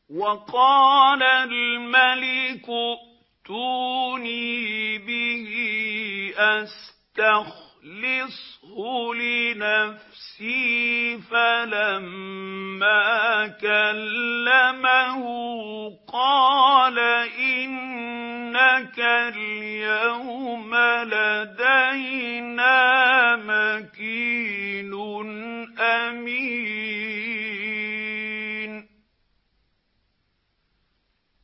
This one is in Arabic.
وقال الملك ائتوني به أستخلصه لنفسي. فلما كلمه قال إنك اليوم لدينا مكين.